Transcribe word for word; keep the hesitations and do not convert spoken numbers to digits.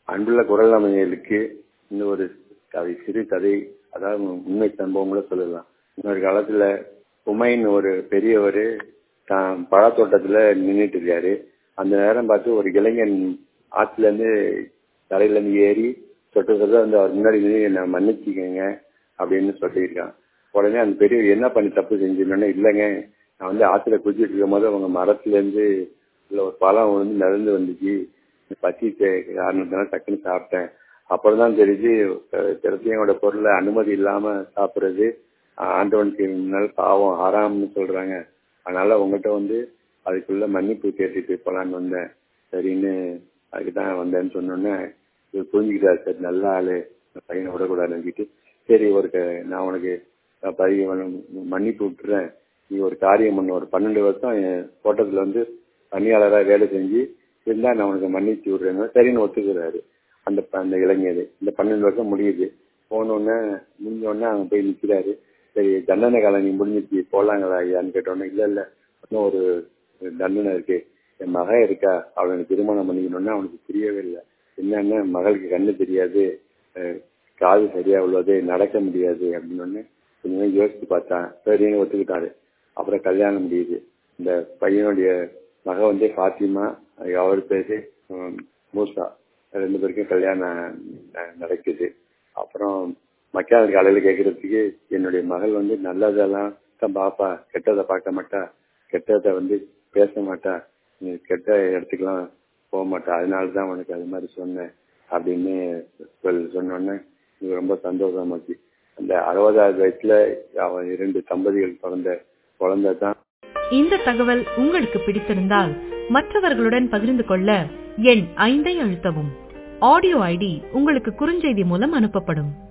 அன்புள்ள குரல் அமைகளுக்கு இந்த ஒரு கதை, சிறு கதை, அதாவது உண்மை சம்பவம் கூட சொல்லலாம். இன்னொரு காலத்துல உமைன் ஒரு பெரியவர் தான் பழத்தோட்டத்துல நின்றுட்டு இருக்காரு. அந்த நேரம் பார்த்து ஒரு இளைஞன் ஆத்துல இருந்து தலையில இருந்து ஏறி சொட்ட சொட்ட வந்து அவர் முன்னாடி நின்று என்ன மன்னிச்சுக்கங்க அப்படின்னு சொல்லியிருக்கான். உடனே அந்த பெரியவர் என்ன பண்ணி தப்பு செஞ்சிருந்தோன்னே, இல்லைங்க நான் வந்து ஆத்துல குதிச்சுட்டு இருக்கும் போது அவங்க மரத்துல இருந்து இல்லை ஒரு பழம் வந்து நடந்து வந்துச்சு, பசி காரணத்தினால டக்குன்னு சாப்பிட்டேன். அப்புறம் தான் தெரிஞ்சு திறத்தையோட பொருளை அனுமதி இல்லாம சாப்பிட்றது ஆண்டவனுக்கு முன்னால் பாவம் ஆறாம்னு சொல்றாங்க. அதனால உங்ககிட்ட வந்து அதுக்குள்ள மன்னிப்பு கேட்டுட்டு போலான்னு வந்தேன், சரின்னு அதுக்கு தான் வந்தேன்னு சொன்னோன்னே இவர் புரிஞ்சுக்கிட்டாரு. சரி நல்ல ஆளு, பையனை விடக்கூடாதுன்னு நினைக்கிட்டு, சரி ஒரு நான் உனக்கு பையன் மன்னிப்பு விட்டுறேன், நீ ஒரு காரியம் பண்ண, ஒரு பன்னெண்டு வருஷம் என் தோட்டத்துல வந்து பணியாளராக வேலை செஞ்சு இருந்தா நான் உனக்கு மன்னிச்சு விடுறேன்னு சரின்னு ஒத்துக்கிறாரு அந்த அந்த இளைஞர். இந்த பன்னெண்டு வருஷம் முடியுது. போனோடனே முடிஞ்சோடனே அவங்க போய் நிற்கிறாரு. சரி தண்டனை காலம் நீ முடிஞ்சிச்சு போலாங்களா ஐயான்னு கேட்டோன்னே, இல்லை இல்லை இன்னும் ஒரு தண்டனை இருக்கு, என் மகன் இருக்கா, அவனை திருமணம் பண்ணிக்கணும்னா அவனுக்கு புரியவே இல்லை. என்னன்னா மகளுக்கு கண்ணு தெரியாது, காது சரியா உள்ளது, நடக்க முடியாது அப்படின்னு கொஞ்சம் யோசிச்சு பார்த்தான். சரின்னு ஒத்துக்கிட்டாரு. அப்புறம் கல்யாணம் முடியுது. இந்த பையனுடைய மக வந்து ஃபாத்திமா, அவர் பேரு மூசா, ரெண்டு பேருக்கும் கல்யாணம் நடக்குது. அப்புறம் மக்கான காலையில கேட்கறதுக்கு, என்னுடைய மகள் வந்து நல்லதெல்லாம் தான் பாப்பா, கெட்டதை பார்க்க மாட்டா, கெட்டதை வந்து பேச மாட்டா, கெட்ட இடத்துக்கெல்லாம் போக மாட்டா, அதனாலதான் உனக்கு அது மாதிரி சொன்னேன் அப்படின்னு சொன்னோன்னே இது ரொம்ப சந்தோஷமாச்சு. அந்த அறுபதாவது வயசுல அவன் இரண்டு தம்பதிகள் பிறந்த குழந்தை தான். இந்த தகவல் உங்களுக்கு பிடித்திருந்தால் மற்றவர்களுடன் பகிர்ந்து கொள்ள எண் ஐந்தை அழுத்தவும். ஆடியோ ஐடி உங்களுக்கு குறுஞ்செய்தி மூலம் அனுப்பப்படும்.